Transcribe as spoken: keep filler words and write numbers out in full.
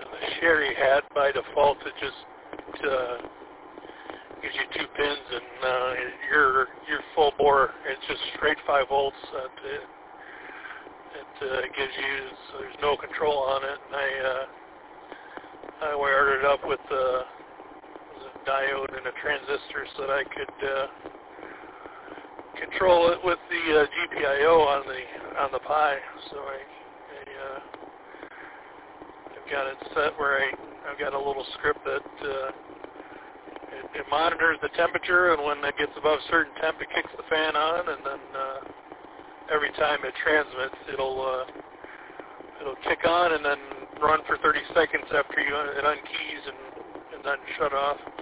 the Sherry had, by default, it just uh, gives you two pins, and uh, your your full bore, it's just straight five volts. That it it uh, gives you, so there's no control on it. And I uh, I wired it up with uh, a diode and a transistor so that I could uh, control it with the uh, G P I O on the on the Pi. So I, I uh, I've got it set where I I've got a little script that uh, it, it monitors the temperature, and when it gets above a certain temp, it kicks the fan on, and then uh, every time it transmits, it'll uh, it'll kick on and then run for thirty seconds after you it unkeys and and then shut off.